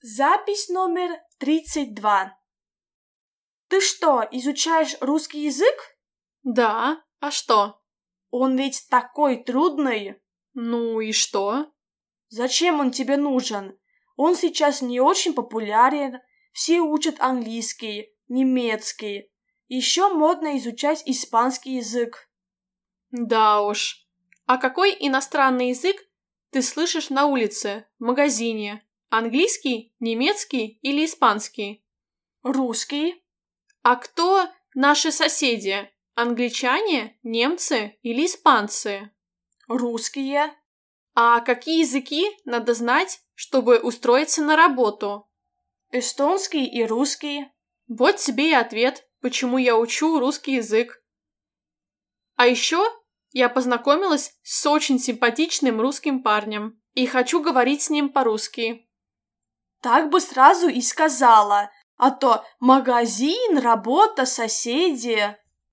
Запись номер 32. Ты что, изучаешь русский язык? Да, а что? Он ведь такой трудный. Ну и что? Зачем он тебе нужен? Он сейчас не очень популярен. Все учат английский, немецкий. Еще модно изучать испанский язык. Да уж. А какой иностранный язык ты слышишь на улице, в магазине? Английский, немецкий или испанский? Русский. А кто наши соседи? Англичане, немцы или испанцы? Русские. А какие языки надо знать, чтобы устроиться на работу? Эстонский и русский. Вот тебе и ответ, почему я учу русский язык. А еще я познакомилась с очень симпатичным русским парнем и хочу говорить с ним по-русски. Так бы сразу и сказала, а то магазин, работа, соседи.